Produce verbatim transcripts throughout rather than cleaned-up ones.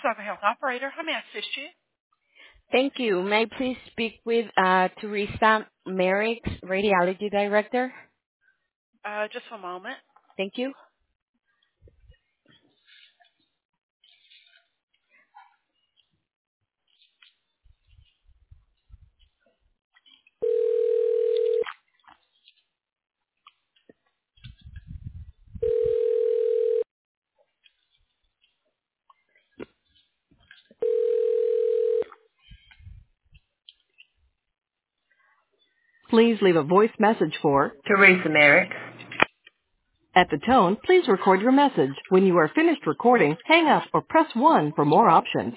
Southern Health Operator. How may I assist you? Thank you. May I please speak with uh, Teresa Merrick's Radiology Director? Uh, just a moment. Thank you. Please leave a voice message for Teresa Merrick. At the tone, please record your message. When you are finished recording, hang up or press one for more options.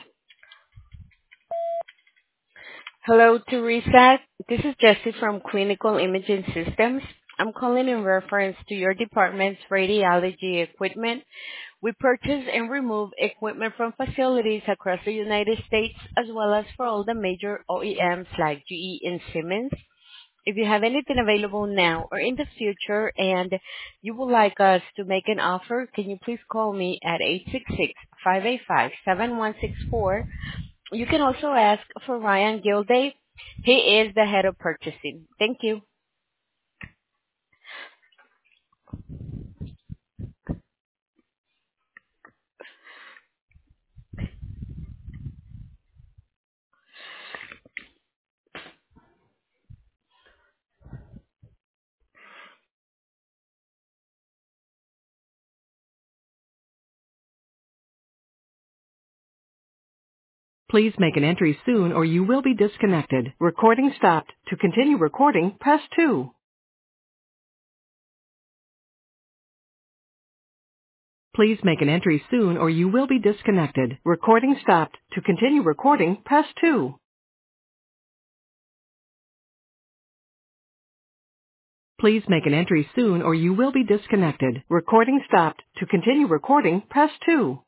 Hello, Teresa. This is Jessie from Clinical Imaging Systems. I'm calling in reference to your department's radiology equipment. We purchase and remove equipment from facilities across the United States as well as for all the major O E Ms like G E and Siemens. If you have anything available now or in the future and you would like us to make an offer, can you please call me at eight six six, five eight five, seven one six four. You can also ask for Ryan Gilday. He is the head of purchasing. Thank you. Please make an entry soon or you will be disconnected. Recording stopped. To continue recording, press two. Please make an entry soon or you will be disconnected. Recording stopped. To continue recording, press two. Please make an entry soon or you will be disconnected. Recording stopped. To continue recording, press two.